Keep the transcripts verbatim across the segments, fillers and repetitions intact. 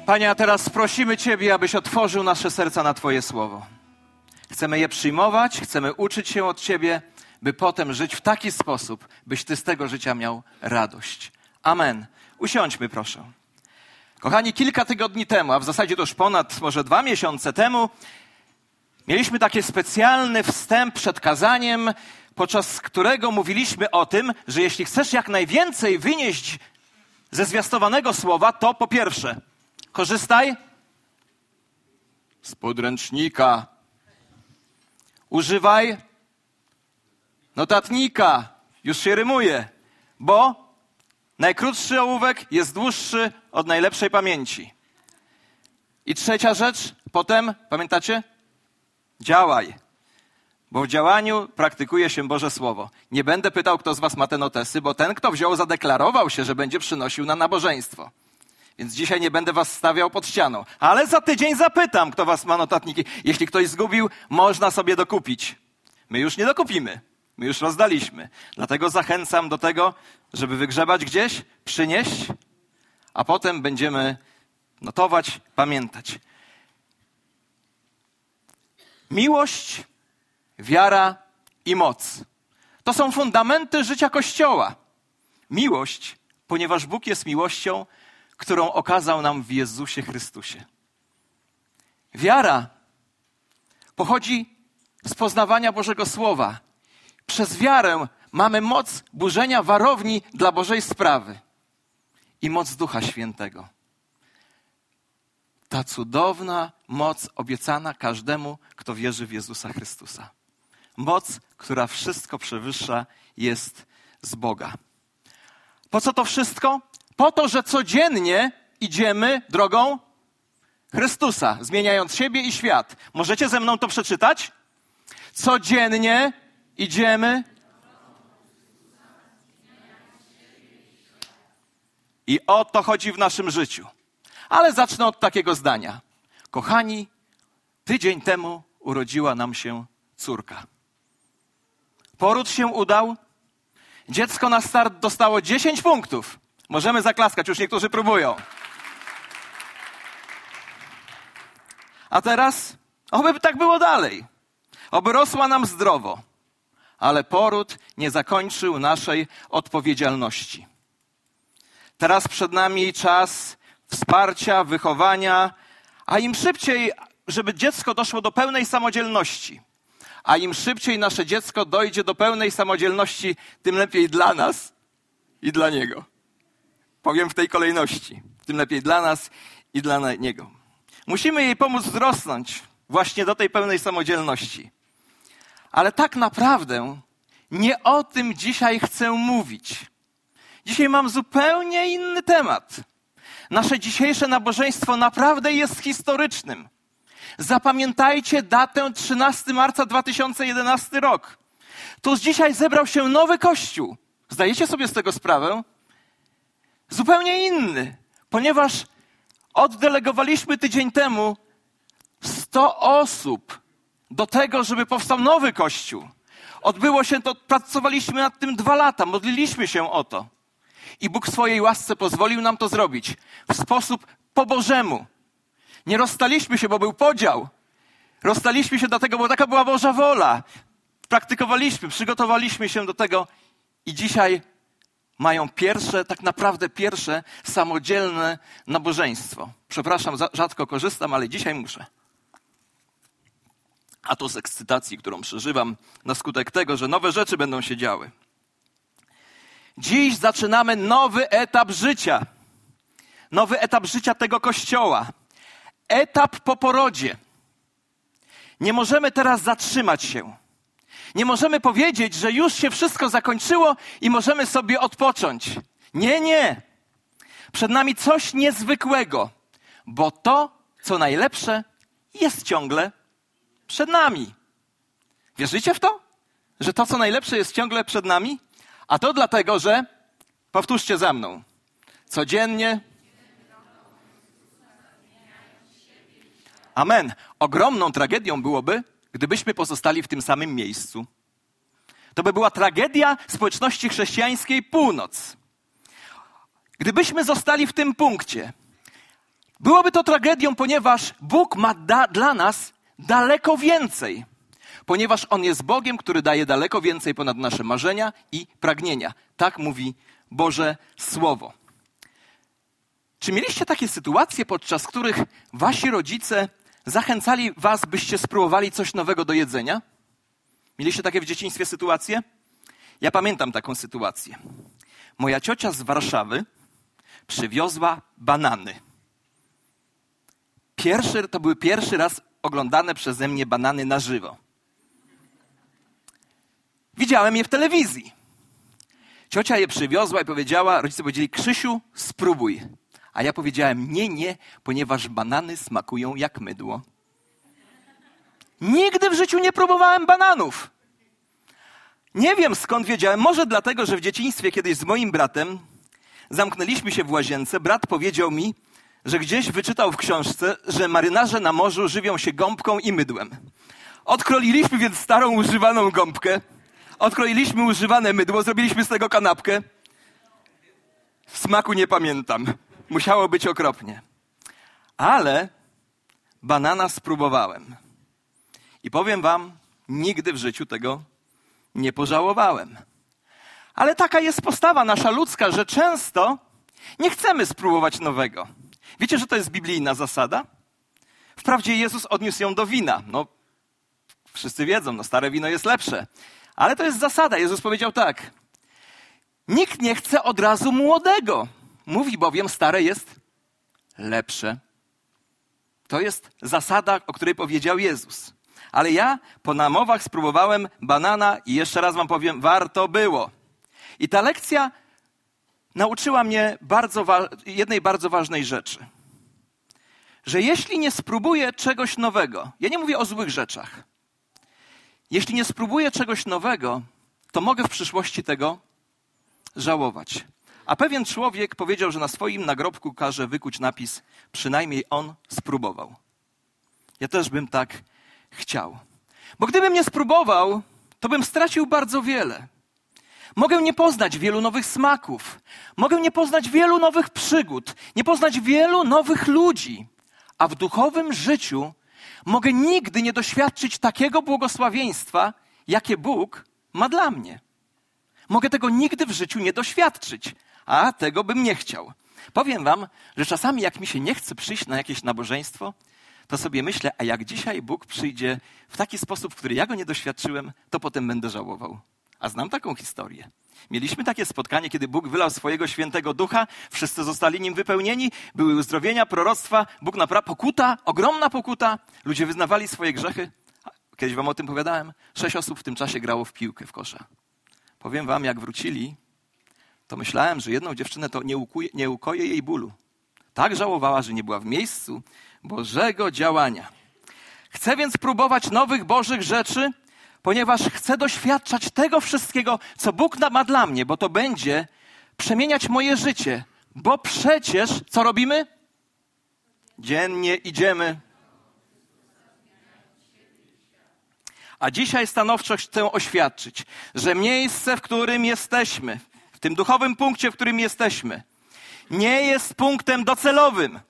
Panie, a teraz prosimy Ciebie, abyś otworzył nasze serca na Twoje słowo. Chcemy je przyjmować, chcemy uczyć się od Ciebie, by potem żyć w taki sposób, byś Ty z tego życia miał radość. Amen. Usiądźmy, proszę. Kochani, kilka tygodni temu, a w zasadzie to już ponad może dwa miesiące temu, mieliśmy taki specjalny wstęp przed kazaniem, podczas którego mówiliśmy o tym, że jeśli chcesz jak najwięcej wynieść ze zwiastowanego słowa, to po pierwsze, korzystaj z podręcznika. Używaj notatnika. Już się rymuje, bo najkrótszy ołówek jest dłuższy od najlepszej pamięci. I trzecia rzecz, potem, pamiętacie? Działaj. Bo w działaniu praktykuje się Boże Słowo. Nie będę pytał, kto z was ma te notesy, bo ten, kto wziął, zadeklarował się, że będzie przynosił na nabożeństwo. Więc dzisiaj nie będę was stawiał pod ścianą. Ale za tydzień zapytam, kto was ma notatniki. Jeśli ktoś zgubił, można sobie dokupić. My już nie dokupimy. My już rozdaliśmy. Dlatego zachęcam do tego, żeby wygrzebać gdzieś, przynieść, a potem będziemy notować, pamiętać. Miłość, wiara i moc. To są fundamenty życia Kościoła. Miłość, ponieważ Bóg jest miłością, którą okazał nam w Jezusie Chrystusie. Wiara pochodzi z poznawania Bożego Słowa. Przez wiarę mamy moc burzenia warowni dla Bożej sprawy i moc Ducha Świętego. Ta cudowna moc obiecana każdemu, kto wierzy w Jezusa Chrystusa. Moc, która wszystko przewyższa, jest z Boga. Po co to wszystko? Po to, że codziennie idziemy drogą Chrystusa, zmieniając siebie i świat. Możecie ze mną to przeczytać? Codziennie idziemy i o to chodzi w naszym życiu. Ale zacznę od takiego zdania. Kochani, tydzień temu urodziła nam się córka. Poród się udał. Dziecko na start dostało dziesięć punktów. Możemy zaklaskać, już niektórzy próbują. A teraz, oby tak było dalej. Oby rosła nam zdrowo. Ale poród nie zakończył naszej odpowiedzialności. Teraz przed nami czas wsparcia, wychowania, a im szybciej, żeby dziecko doszło do pełnej samodzielności, a im szybciej nasze dziecko dojdzie do pełnej samodzielności, tym lepiej dla nas i dla niego. Powiem w tej kolejności. Tym lepiej dla nas i dla niego. Musimy jej pomóc wzrosnąć właśnie do tej pełnej samodzielności. Ale tak naprawdę nie o tym dzisiaj chcę mówić. Dzisiaj mam zupełnie inny temat. Nasze dzisiejsze nabożeństwo naprawdę jest historycznym. Zapamiętajcie datę trzynastego marca dwa tysiące jedenasty rok. Tu dzisiaj zebrał się nowy Kościół. Zdajecie sobie z tego sprawę? Zupełnie inny, ponieważ oddelegowaliśmy tydzień temu sto osób do tego, żeby powstał nowy Kościół. Odbyło się to, pracowaliśmy nad tym dwa lata, modliliśmy się o to. I Bóg w swojej łasce pozwolił nam to zrobić w sposób po Bożemu. Nie rozstaliśmy się, bo był podział. Rozstaliśmy się dlatego, bo taka była Boża wola. Praktykowaliśmy, przygotowaliśmy się do tego i dzisiaj mają pierwsze, tak naprawdę pierwsze samodzielne nabożeństwo. Przepraszam, rzadko korzystam, ale dzisiaj muszę. A to z ekscytacji, którą przeżywam na skutek tego, że nowe rzeczy będą się działy. Dziś zaczynamy nowy etap życia. Nowy etap życia tego Kościoła. Etap po porodzie. Nie możemy teraz zatrzymać się. Nie możemy powiedzieć, że już się wszystko zakończyło i możemy sobie odpocząć. Nie, nie. Przed nami coś niezwykłego, bo to, co najlepsze, jest ciągle przed nami. Wierzycie w to? Że to, co najlepsze, jest ciągle przed nami? A to dlatego, że, powtórzcie za mną, codziennie. Amen. Ogromną tragedią byłoby, gdybyśmy pozostali w tym samym miejscu. To by była tragedia społeczności chrześcijańskiej Północ. Gdybyśmy zostali w tym punkcie, Byłoby to tragedią, ponieważ Bóg ma da- dla nas daleko więcej. Ponieważ On jest Bogiem, który daje daleko więcej ponad nasze marzenia i pragnienia. Tak mówi Boże Słowo. Czy mieliście takie sytuacje, podczas których wasi rodzice zachęcali was, byście spróbowali coś nowego do jedzenia? Mieliście takie w dzieciństwie sytuacje? Ja pamiętam taką sytuację. Moja ciocia z Warszawy przywiozła banany. Pierwszy, to były pierwszy raz oglądane przeze mnie banany na żywo. Widziałem je w telewizji. Ciocia je przywiozła i powiedziała, rodzice powiedzieli, Krzysiu, spróbuj. A ja powiedziałem, nie, nie, ponieważ banany smakują jak mydło. Nigdy w życiu nie próbowałem bananów. Nie wiem, skąd wiedziałem. Może dlatego, że w dzieciństwie kiedyś z moim bratem zamknęliśmy się w łazience. Brat powiedział mi, że gdzieś wyczytał w książce, że marynarze na morzu żywią się gąbką i mydłem. Odkroiliśmy więc starą, używaną gąbkę. Odkroiliśmy używane mydło, zrobiliśmy z tego kanapkę. W smaku nie pamiętam. Musiało być okropnie. Ale banana spróbowałem. I powiem wam, nigdy w życiu tego nie pożałowałem. Ale taka jest postawa nasza ludzka, że często nie chcemy spróbować nowego. Wiecie, że to jest biblijna zasada? Wprawdzie Jezus odniósł ją do wina. No, wszyscy wiedzą, no stare wino jest lepsze. Ale to jest zasada. Jezus powiedział tak. Nikt nie chce od razu młodego. Mówi bowiem, stare jest lepsze. To jest zasada, o której powiedział Jezus. Ale ja po namowach spróbowałem banana i jeszcze raz wam powiem, warto było. I ta lekcja nauczyła mnie bardzo wa- jednej bardzo ważnej rzeczy. Że jeśli nie spróbuję czegoś nowego, ja nie mówię o złych rzeczach. Jeśli nie spróbuję czegoś nowego, to mogę w przyszłości tego żałować. A pewien człowiek powiedział, że na swoim nagrobku każe wykuć napis, przynajmniej on spróbował. Ja też bym tak chciał. Bo gdybym nie spróbował, to bym stracił bardzo wiele. Mogę nie poznać wielu nowych smaków. Mogę nie poznać wielu nowych przygód. Nie poznać wielu nowych ludzi. A w duchowym życiu mogę nigdy nie doświadczyć takiego błogosławieństwa, jakie Bóg ma dla mnie. Mogę tego nigdy w życiu nie doświadczyć, a tego bym nie chciał. Powiem wam, że czasami jak mi się nie chce przyjść na jakieś nabożeństwo, to sobie myślę, a jak dzisiaj Bóg przyjdzie w taki sposób, w który ja go nie doświadczyłem, to potem będę żałował. A znam taką historię. Mieliśmy takie spotkanie, kiedy Bóg wylał swojego świętego ducha, wszyscy zostali nim wypełnieni, były uzdrowienia, proroctwa, Bóg naprawdę, pokuta, ogromna pokuta, ludzie wyznawali swoje grzechy. Kiedyś wam o tym opowiadałem. Sześć osób w tym czasie grało w piłkę w kosza. Powiem wam, jak wrócili, to myślałem, że jedną dziewczynę to nie, ukuje, nie ukoje jej bólu. Tak żałowała, że nie była w miejscu Bożego działania. Chcę więc próbować nowych Bożych rzeczy, ponieważ chcę doświadczać tego wszystkiego, co Bóg ma dla mnie, bo to będzie przemieniać moje życie. Bo przecież, co robimy? Dziennie idziemy. A dzisiaj stanowczo chcę oświadczyć, że miejsce, w którym jesteśmy, w tym duchowym punkcie, w którym jesteśmy, nie jest punktem docelowym.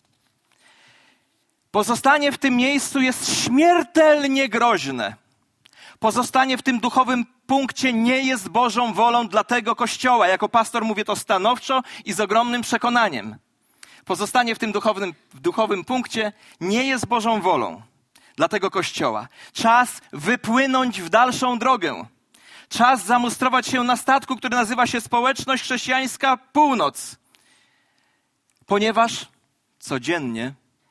Pozostanie w tym miejscu jest śmiertelnie groźne. Pozostanie w tym duchowym punkcie nie jest Bożą wolą dla tego Kościoła. Jako pastor mówię to stanowczo i z ogromnym przekonaniem. Pozostanie w tym duchowym, w duchowym punkcie nie jest Bożą wolą dla tego Kościoła. Czas wypłynąć w dalszą drogę. Czas zamustrować się na statku, który nazywa się Społeczność Chrześcijańska Północ. Ponieważ codziennie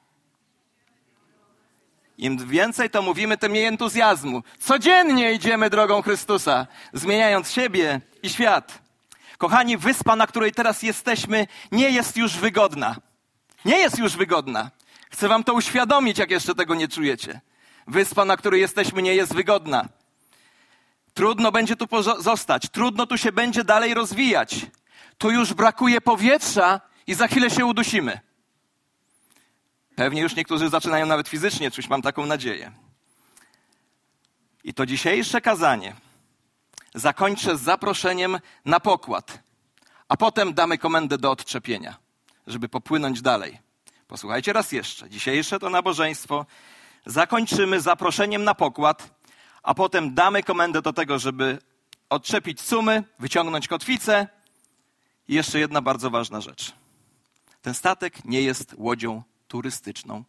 im więcej to mówimy, tym mniej entuzjazmu. Codziennie idziemy drogą Chrystusa, zmieniając siebie i świat. Kochani, wyspa, na której teraz jesteśmy, nie jest już wygodna. Nie jest już wygodna. Chcę wam to uświadomić, jak jeszcze tego nie czujecie. Wyspa, na której jesteśmy, nie jest wygodna. Trudno będzie tu pozostać. Trudno tu się będzie dalej rozwijać. Tu już brakuje powietrza i za chwilę się udusimy. Pewnie już niektórzy zaczynają nawet fizycznie czuć, mam taką nadzieję. I to dzisiejsze kazanie zakończę z zaproszeniem na pokład, a potem damy komendę do odczepienia, żeby popłynąć dalej. Posłuchajcie raz jeszcze. Dzisiejsze to nabożeństwo zakończymy zaproszeniem na pokład, a potem damy komendę do tego, żeby odczepić sumy, wyciągnąć kotwicę. I jeszcze jedna bardzo ważna rzecz. Ten statek nie jest łodzią turystyczną.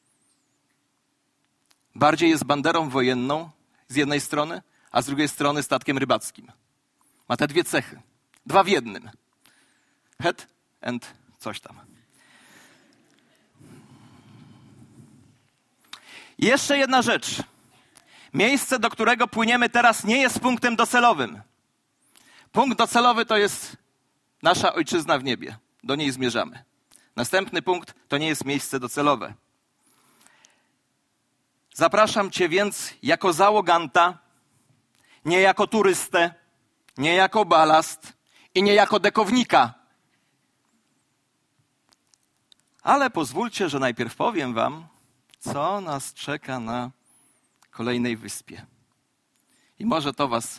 Bardziej jest banderą wojenną z jednej strony, a z drugiej strony statkiem rybackim. Ma te dwie cechy. Dwa w jednym. Head and coś tam. I jeszcze jedna rzecz. Miejsce, do którego płyniemy teraz, nie jest punktem docelowym. Punkt docelowy to jest nasza ojczyzna w niebie. Do niej zmierzamy. Następny punkt to nie jest miejsce docelowe. Zapraszam cię więc jako załoganta, nie jako turystę, nie jako balast i nie jako dekownika. Ale pozwólcie, że najpierw powiem wam, co nas czeka na kolejnej wyspie. I może to was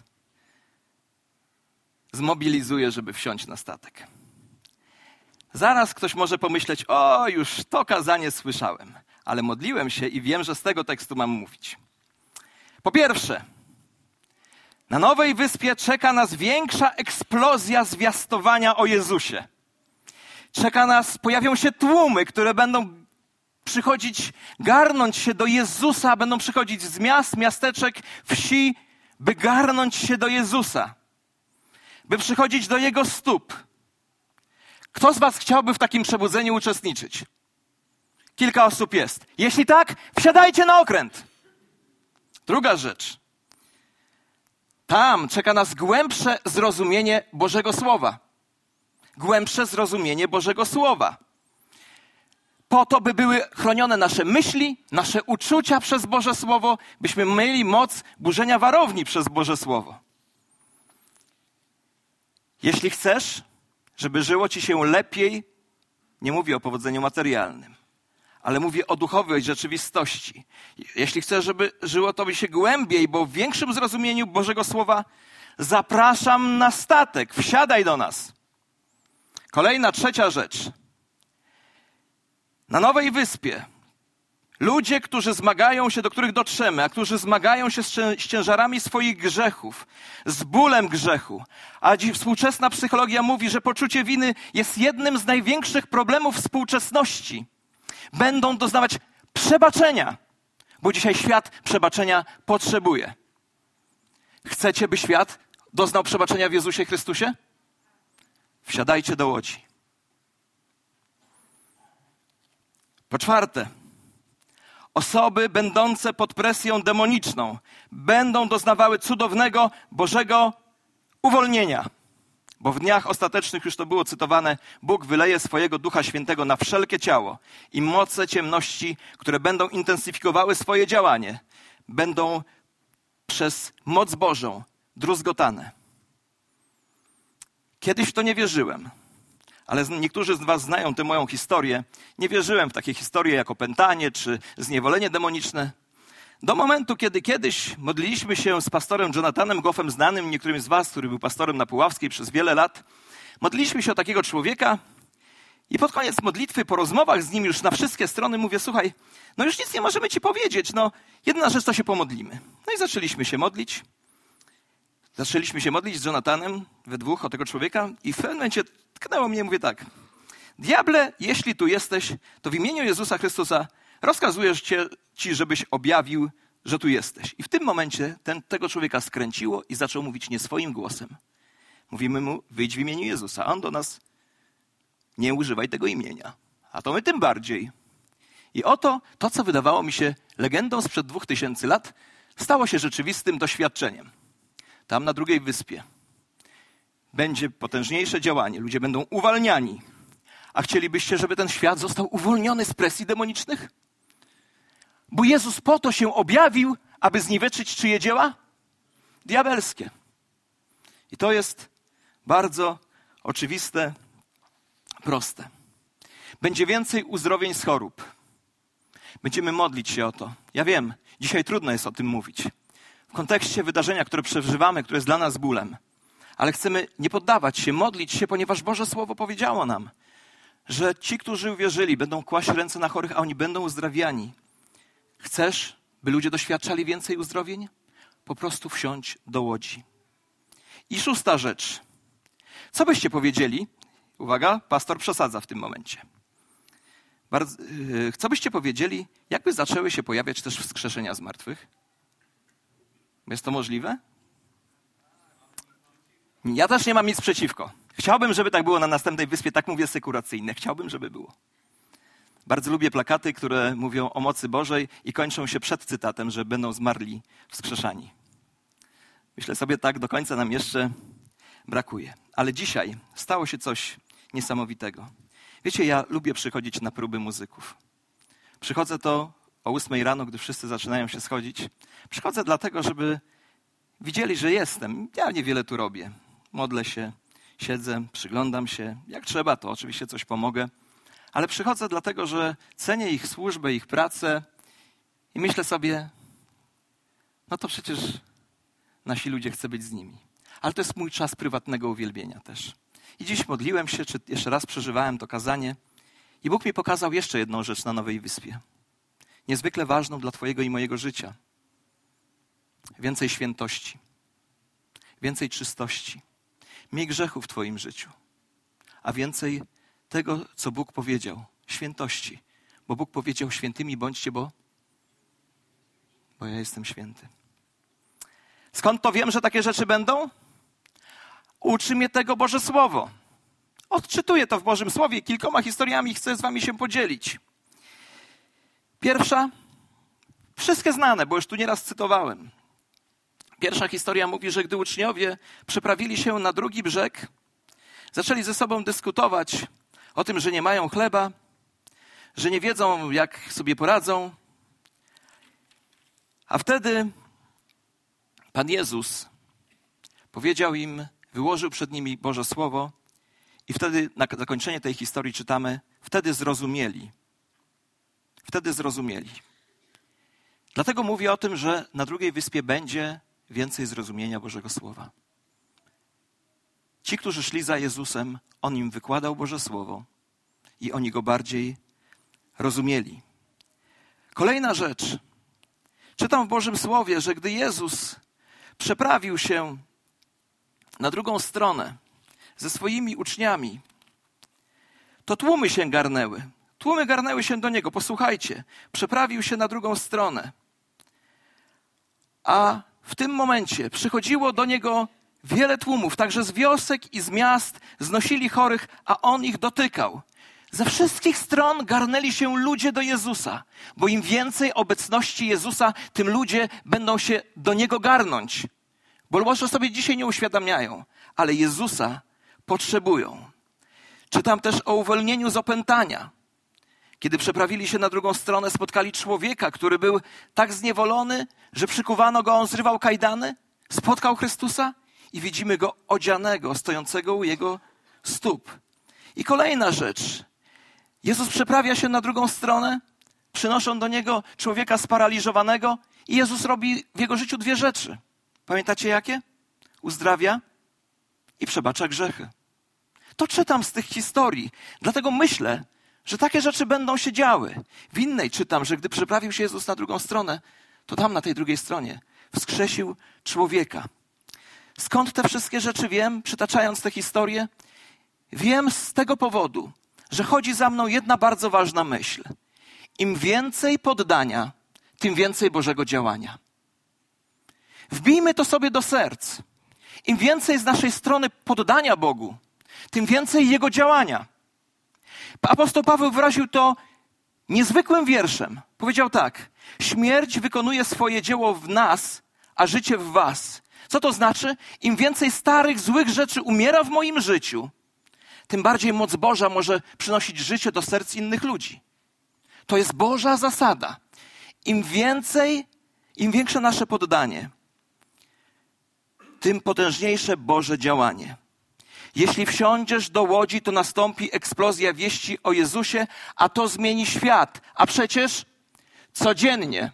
zmobilizuje, żeby wsiąść na statek. Zaraz ktoś może pomyśleć, o, już to kazanie słyszałem, ale modliłem się i wiem, że z tego tekstu mam mówić. Po pierwsze, na nowej wyspie czeka nas większa eksplozja zwiastowania o Jezusie. Czeka nas, pojawią się tłumy, które będą przychodzić, garnąć się do Jezusa, będą przychodzić z miast, miasteczek, wsi, by garnąć się do Jezusa, by przychodzić do Jego stóp. Kto z was chciałby w takim przebudzeniu uczestniczyć? Kilka osób jest. Jeśli tak, wsiadajcie na okręt. Druga rzecz. Tam czeka nas głębsze zrozumienie Bożego Słowa. Głębsze zrozumienie Bożego Słowa. Po to, by były chronione nasze myśli, nasze uczucia przez Boże Słowo, byśmy mieli moc burzenia warowni przez Boże Słowo. Jeśli chcesz, żeby żyło ci się lepiej, nie mówię o powodzeniu materialnym, ale mówię o duchowej rzeczywistości. Jeśli chcesz, żeby żyło tobie się głębiej, bo w większym zrozumieniu Bożego Słowa, zapraszam na statek, wsiadaj do nas. Kolejna, trzecia rzecz. Na nowej wyspie ludzie, którzy zmagają się, do których dotrzemy, a którzy zmagają się z, z ciężarami swoich grzechów, z bólem grzechu. A dziś współczesna psychologia mówi, że poczucie winy jest jednym z największych problemów współczesności. Będą doznawać przebaczenia, bo dzisiaj świat przebaczenia potrzebuje. Chcecie, by świat doznał przebaczenia w Jezusie Chrystusie? Wsiadajcie do łodzi. Po czwarte, osoby będące pod presją demoniczną będą doznawały cudownego Bożego uwolnienia. Bo w dniach ostatecznych, już to było cytowane, Bóg wyleje swojego Ducha Świętego na wszelkie ciało i moce ciemności, które będą intensyfikowały swoje działanie, będą przez moc Bożą druzgotane. Kiedyś w to nie wierzyłem, ale niektórzy z was znają tę moją historię. Nie wierzyłem w takie historie jak opętanie czy zniewolenie demoniczne. Do momentu, kiedy kiedyś modliliśmy się z pastorem Jonathanem Goffem, znanym niektórym z was, który był pastorem na Puławskiej przez wiele lat. Modliliśmy się o takiego człowieka i pod koniec modlitwy, po rozmowach z nim już na wszystkie strony mówię, słuchaj, no już nic nie możemy ci powiedzieć, no jedna rzecz to się pomodlimy. No i zaczęliśmy się modlić. Zaczęliśmy się modlić z Jonathanem we dwóch o tego człowieka i w pewnym momencie tknęło mnie, mówię tak, diable, jeśli tu jesteś, to w imieniu Jezusa Chrystusa rozkazuję cię, ci, żebyś objawił, że tu jesteś. I w tym momencie ten, tego człowieka skręciło i zaczął mówić nie swoim głosem. Mówimy mu, wyjdź w imieniu Jezusa. A on do nas, nie używaj tego imienia. A to my tym bardziej. I oto to, co wydawało mi się legendą sprzed dwóch tysięcy lat, stało się rzeczywistym doświadczeniem. Tam na drugiej wyspie będzie potężniejsze działanie. Ludzie będą uwalniani. A chcielibyście, żeby ten świat został uwolniony z presji demonicznych? Bo Jezus po to się objawił, aby zniweczyć czyje dzieła? Diabelskie. I to jest bardzo oczywiste, proste. Będzie więcej uzdrowień z chorób. Będziemy modlić się o to. Ja wiem, dzisiaj trudno jest o tym mówić. W kontekście wydarzenia, które przeżywamy, które jest dla nas bólem. Ale chcemy nie poddawać się, modlić się, ponieważ Boże Słowo powiedziało nam, że ci, którzy uwierzyli, będą kłaść ręce na chorych, a oni będą uzdrawiani. Chcesz, by ludzie doświadczali więcej uzdrowień? Po prostu wsiądź do łodzi. I szósta rzecz. Co byście powiedzieli? Uwaga, pastor przesadza w tym momencie. Bardzo, yy, co byście powiedzieli, jakby zaczęły się pojawiać też wskrzeszenia z martwych? Jest to możliwe? Ja też nie mam nic przeciwko. Chciałbym, żeby tak było na następnej wyspie, tak mówię sekuracyjne. Chciałbym, żeby było. Bardzo lubię plakaty, które mówią o mocy Bożej i kończą się przed cytatem, że będą zmarli wskrzeszani. Myślę sobie, tak do końca nam jeszcze brakuje. Ale dzisiaj stało się coś niesamowitego. Wiecie, ja lubię przychodzić na próby muzyków. Przychodzę to o ósmej rano, gdy wszyscy zaczynają się schodzić. Przychodzę dlatego, żeby widzieli, że jestem. Ja niewiele tu robię. Modlę się, siedzę, przyglądam się. Jak trzeba, to oczywiście coś pomogę. Ale przychodzę dlatego, że cenię ich służbę, ich pracę i myślę sobie, no to przecież nasi ludzie chcą być z nimi. Ale to jest mój czas prywatnego uwielbienia też. I dziś modliłem się, czy jeszcze raz przeżywałem to kazanie i Bóg mi pokazał jeszcze jedną rzecz na Nowej Wyspie. Niezwykle ważną dla twojego i mojego życia. Więcej świętości. Więcej czystości. Mniej grzechu w twoim życiu. A więcej tego, co Bóg powiedział. Świętości. Bo Bóg powiedział, świętymi bądźcie, bo, bo ja jestem święty. Skąd to wiem, że takie rzeczy będą? Uczy mnie tego Boże Słowo. Odczytuję to w Bożym Słowie. Kilkoma historiami chcę z wami się podzielić. Pierwsza, wszystkie znane, bo już tu nieraz cytowałem. Pierwsza historia mówi, że gdy uczniowie przeprawili się na drugi brzeg, zaczęli ze sobą dyskutować o tym, że nie mają chleba, że nie wiedzą, jak sobie poradzą. A wtedy Pan Jezus powiedział im, wyłożył przed nimi Boże Słowo i wtedy na zakończenie tej historii czytamy, wtedy zrozumieli. Wtedy zrozumieli. Dlatego mówię o tym, że na drugiej wyspie będzie więcej zrozumienia Bożego Słowa. Ci, którzy szli za Jezusem, On im wykładał Boże Słowo i oni Go bardziej rozumieli. Kolejna rzecz. Czytam w Bożym Słowie, że gdy Jezus przeprawił się na drugą stronę ze swoimi uczniami, to tłumy się garnęły. Tłumy garnęły się do Niego. Posłuchajcie, przeprawił się na drugą stronę. A w tym momencie przychodziło do Niego wiele tłumów, także z wiosek i z miast znosili chorych, a On ich dotykał. Ze wszystkich stron garnęli się ludzie do Jezusa, bo im więcej obecności Jezusa, tym ludzie będą się do Niego garnąć. Bo może sobie dzisiaj nie uświadamiają, ale Jezusa potrzebują. Czytam też o uwolnieniu z opętania. Kiedy przeprawili się na drugą stronę, spotkali człowieka, który był tak zniewolony, że przykuwano go, on zrywał kajdany, spotkał Chrystusa i widzimy go odzianego, stojącego u Jego stóp. I kolejna rzecz. Jezus przeprawia się na drugą stronę, przynoszą do Niego człowieka sparaliżowanego i Jezus robi w jego życiu dwie rzeczy. Pamiętacie jakie? Uzdrawia i przebacza grzechy. To czytam z tych historii, dlatego myślę, że takie rzeczy będą się działy. W innej czytam, że gdy przeprawił się Jezus na drugą stronę, to tam na tej drugiej stronie wskrzesił człowieka. Skąd te wszystkie rzeczy wiem, przytaczając tę historię? Wiem z tego powodu, że chodzi za mną jedna bardzo ważna myśl. Im więcej poddania, tym więcej Bożego działania. Wbijmy to sobie do serc. Im więcej z naszej strony poddania Bogu, tym więcej Jego działania. Apostoł Paweł wyraził to niezwykłym wierszem. Powiedział tak: śmierć wykonuje swoje dzieło w nas, a życie w was. Co to znaczy? Im więcej starych, złych rzeczy umiera w moim życiu, tym bardziej moc Boża może przynosić życie do serc innych ludzi. To jest Boża zasada. Im więcej, im większe nasze poddanie, tym potężniejsze Boże działanie. Jeśli wsiądziesz do łodzi, to nastąpi eksplozja wieści o Jezusie, a to zmieni świat. A przecież codziennie.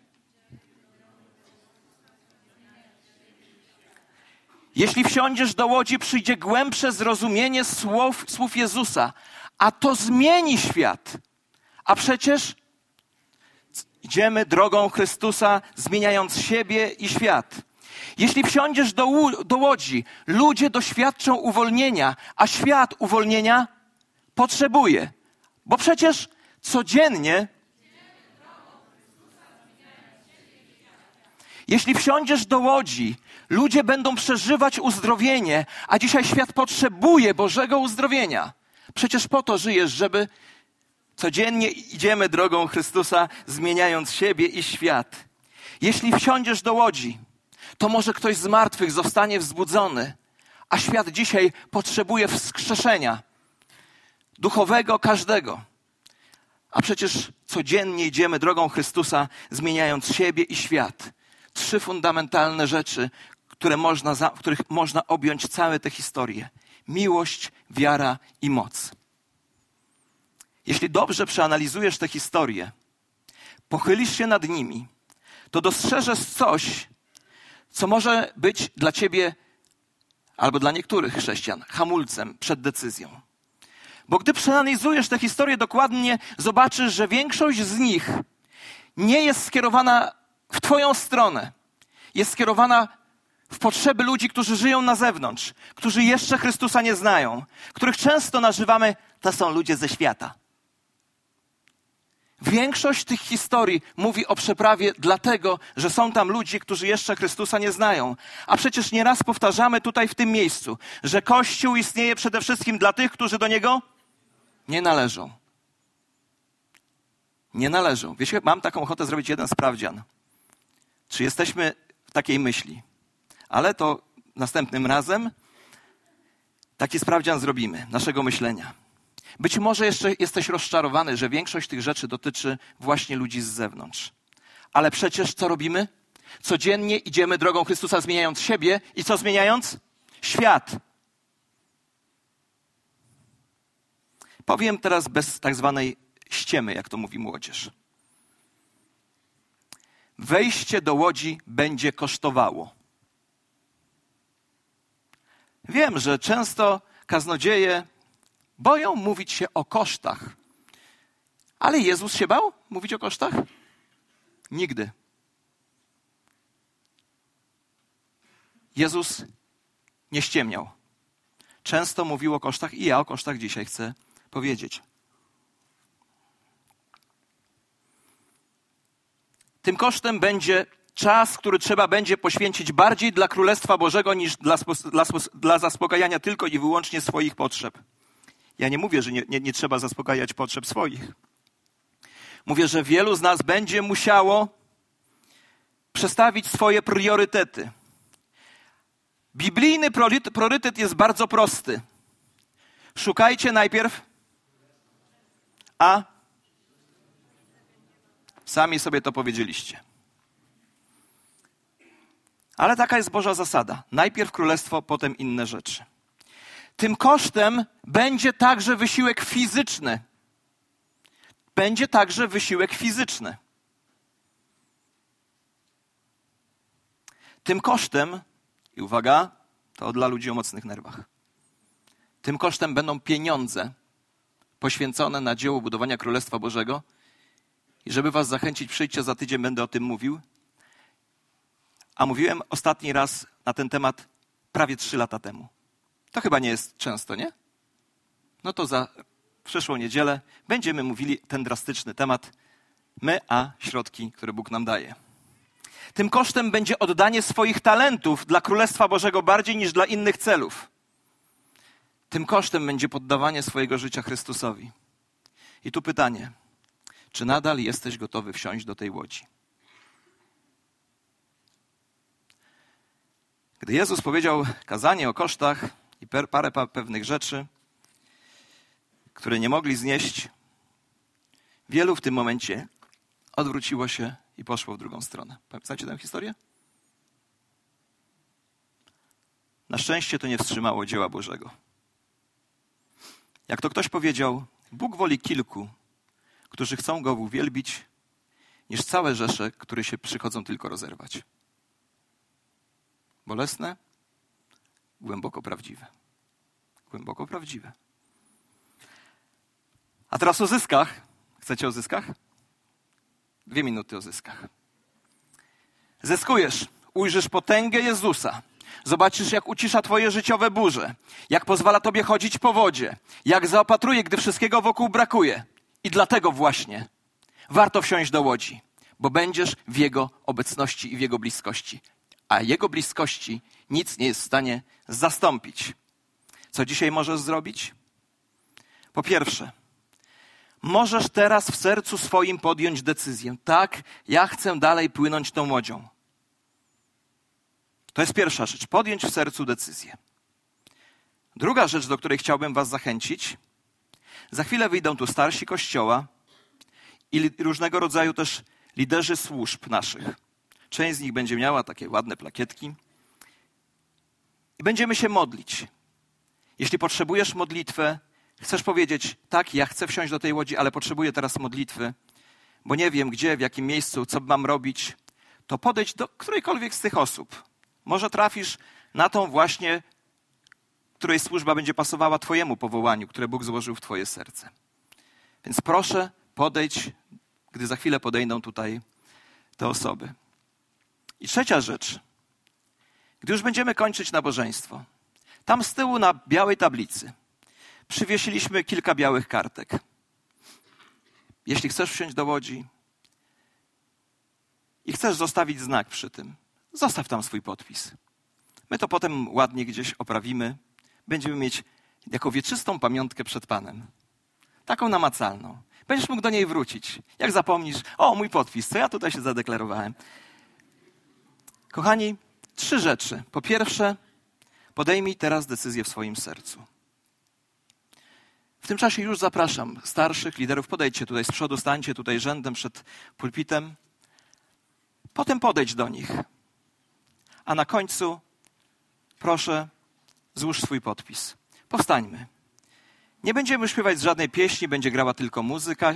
Jeśli wsiądziesz do łodzi, przyjdzie głębsze zrozumienie słów, słów Jezusa, a to zmieni świat. A przecież idziemy drogą Chrystusa, zmieniając siebie i świat. Jeśli wsiądziesz do, do łodzi, ludzie doświadczą uwolnienia, a świat uwolnienia potrzebuje. Bo przecież codziennie, jeśli wsiądziesz do łodzi, ludzie będą przeżywać uzdrowienie, a dzisiaj świat potrzebuje Bożego uzdrowienia. Przecież po to żyjesz, żeby codziennie idziemy drogą Chrystusa, zmieniając siebie i świat. Jeśli wsiądziesz do łodzi, to może ktoś z martwych zostanie wzbudzony, a świat dzisiaj potrzebuje wskrzeszenia duchowego każdego. A przecież codziennie idziemy drogą Chrystusa, zmieniając siebie i świat. Trzy fundamentalne rzeczy, które można, w których można objąć całe te historie. Miłość, wiara i moc. Jeśli dobrze przeanalizujesz te historie, pochylisz się nad nimi, to dostrzeżesz coś, co może być dla ciebie, albo dla niektórych chrześcijan, hamulcem przed decyzją. Bo gdy przeanalizujesz te historie dokładnie, zobaczysz, że większość z nich nie jest skierowana w twoją stronę. Jest skierowana w potrzeby ludzi, którzy żyją na zewnątrz, którzy jeszcze Chrystusa nie znają, których często nazywamy, to są ludzie ze świata. Większość tych historii mówi o przeprawie dlatego, że są tam ludzie, którzy jeszcze Chrystusa nie znają. A przecież nieraz powtarzamy tutaj w tym miejscu, że Kościół istnieje przede wszystkim dla tych, którzy do Niego nie należą. Nie należą. Wiecie, mam taką ochotę zrobić jeden sprawdzian. Czy jesteśmy w takiej myśli? Ale to następnym razem taki sprawdzian zrobimy, naszego myślenia. Być może jeszcze jesteś rozczarowany, że większość tych rzeczy dotyczy właśnie ludzi z zewnątrz. Ale przecież co robimy? Codziennie idziemy drogą Chrystusa, zmieniając siebie i co zmieniając? Świat. Powiem teraz bez tak zwanej ściemy, jak to mówi młodzież. Wejście do łodzi będzie kosztowało. Wiem, że często kaznodzieje boją mówić się o kosztach. Ale Jezus się bał mówić o kosztach? Nigdy. Jezus nie ściemniał. Często mówił o kosztach i ja o kosztach dzisiaj chcę powiedzieć. Tym kosztem będzie czas, który trzeba będzie poświęcić bardziej dla Królestwa Bożego niż dla, dla, dla zaspokajania tylko i wyłącznie swoich potrzeb. Ja nie mówię, że nie, nie, nie trzeba zaspokajać potrzeb swoich. Mówię, że wielu z nas będzie musiało przestawić swoje priorytety. Biblijny priorytet jest bardzo prosty. Szukajcie najpierw, a sami sobie to powiedzieliście. Ale taka jest Boża zasada. Najpierw królestwo, potem inne rzeczy. Tym kosztem będzie także wysiłek fizyczny. Będzie także wysiłek fizyczny. Tym kosztem, i uwaga, to dla ludzi o mocnych nerwach. Tym kosztem będą pieniądze poświęcone na dzieło budowania Królestwa Bożego. I żeby was zachęcić, przyjdźcie za tydzień, będę o tym mówił. A mówiłem ostatni raz na ten temat prawie trzy lata temu. To chyba nie jest często, nie? No to za przyszłą niedzielę będziemy mówili ten drastyczny temat my, a środki, które Bóg nam daje. Tym kosztem będzie oddanie swoich talentów dla Królestwa Bożego bardziej niż dla innych celów. Tym kosztem będzie poddawanie swojego życia Chrystusowi. I tu pytanie, czy nadal jesteś gotowy wsiąść do tej łodzi? Gdy Jezus powiedział kazanie o kosztach i parę pewnych rzeczy, które nie mogli znieść, wielu w tym momencie odwróciło się i poszło w drugą stronę. Znacie tę historię? Na szczęście to nie wstrzymało dzieła Bożego. Jak to ktoś powiedział, Bóg woli kilku, którzy chcą Go uwielbić, niż całe rzesze, które się przychodzą tylko rozerwać. Bolesne, głęboko prawdziwe. Głęboko prawdziwe. A teraz o zyskach. Chcecie o zyskach? Dwie minuty o zyskach. Zyskujesz, ujrzysz potęgę Jezusa. Zobaczysz, jak ucisza twoje życiowe burze, jak pozwala tobie chodzić po wodzie, jak zaopatruje, gdy wszystkiego wokół brakuje. I dlatego właśnie warto wsiąść do łodzi, bo będziesz w Jego obecności i w Jego bliskości. A Jego bliskości nic nie jest w stanie zastąpić. Co dzisiaj możesz zrobić? Po pierwsze, możesz teraz w sercu swoim podjąć decyzję. Tak, ja chcę dalej płynąć tą łodzią. To jest pierwsza rzecz. Podjąć w sercu decyzję. Druga rzecz, do której chciałbym was zachęcić. Za chwilę wyjdą tu starsi Kościoła i różnego rodzaju też liderzy służb naszych. Część z nich będzie miała takie ładne plakietki. I będziemy się modlić. Jeśli potrzebujesz modlitwę, chcesz powiedzieć, tak, ja chcę wsiąść do tej łodzi, ale potrzebuję teraz modlitwy, bo nie wiem gdzie, w jakim miejscu, co mam robić, to podejdź do którejkolwiek z tych osób. Może trafisz na tą właśnie, której służba będzie pasowała twojemu powołaniu, które Bóg złożył w twoje serce. Więc proszę, podejdź, gdy za chwilę podejdą tutaj te osoby. I trzecia rzecz. Gdy już będziemy kończyć nabożeństwo, tam z tyłu na białej tablicy przywiesiliśmy kilka białych kartek. Jeśli chcesz wsiąść do łodzi i chcesz zostawić znak przy tym, zostaw tam swój podpis. My to potem ładnie gdzieś oprawimy. Będziemy mieć jako wieczystą pamiątkę przed Panem. Taką namacalną. Będziesz mógł do niej wrócić. Jak zapomnisz, o, mój podpis, co ja tutaj się zadeklarowałem. Kochani, trzy rzeczy. Po pierwsze, podejmij teraz decyzję w swoim sercu. W tym czasie już zapraszam starszych liderów, podejdźcie tutaj z przodu, stańcie tutaj rzędem przed pulpitem. Potem podejdź do nich. A na końcu, proszę, złóż swój podpis. Powstańmy. Nie będziemy śpiewać z żadnej pieśni, będzie grała tylko muzyka.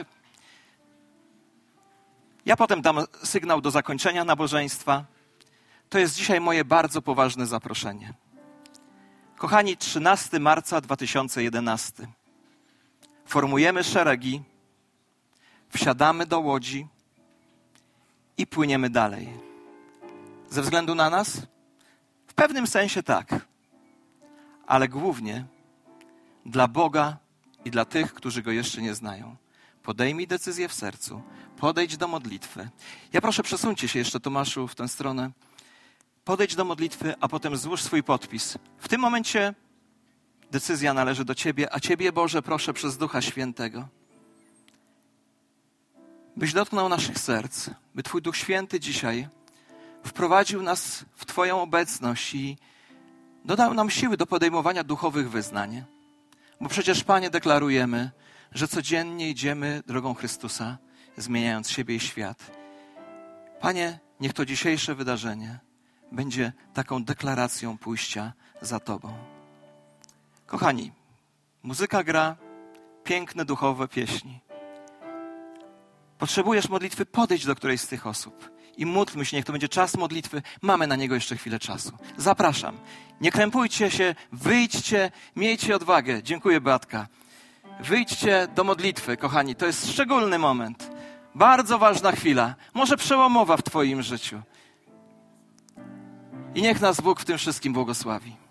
Ja potem dam sygnał do zakończenia nabożeństwa. To jest dzisiaj moje bardzo poważne zaproszenie. Kochani, trzynastego marca dwa tysiące jedenastego. Formujemy szeregi, wsiadamy do łodzi i płyniemy dalej. Ze względu na nas? W pewnym sensie tak. Ale głównie dla Boga i dla tych, którzy Go jeszcze nie znają. Podejmij decyzję w sercu. Podejdź do modlitwy. Ja proszę, przesuńcie się jeszcze, Tomaszu, w tę stronę. Podejdź do modlitwy, a potem złóż swój podpis. W tym momencie decyzja należy do Ciebie, a Ciebie, Boże, proszę przez Ducha Świętego, byś dotknął naszych serc, by Twój Duch Święty dzisiaj wprowadził nas w Twoją obecność i dodał nam siły do podejmowania duchowych wyznań. Bo przecież, Panie, deklarujemy, że codziennie idziemy drogą Chrystusa, zmieniając siebie i świat. Panie, niech to dzisiejsze wydarzenie będzie taką deklaracją pójścia za Tobą. Kochani, muzyka gra piękne, duchowe pieśni. Potrzebujesz modlitwy, podejdź do którejś z tych osób i módlmy się, niech to będzie czas modlitwy. Mamy na niego jeszcze chwilę czasu. Zapraszam. Nie krępujcie się, wyjdźcie, miejcie odwagę. Dziękuję, Beatka. Wyjdźcie do modlitwy, kochani. To jest szczególny moment. Bardzo ważna chwila. Może przełomowa w Twoim życiu. I niech nas Bóg w tym wszystkim błogosławi.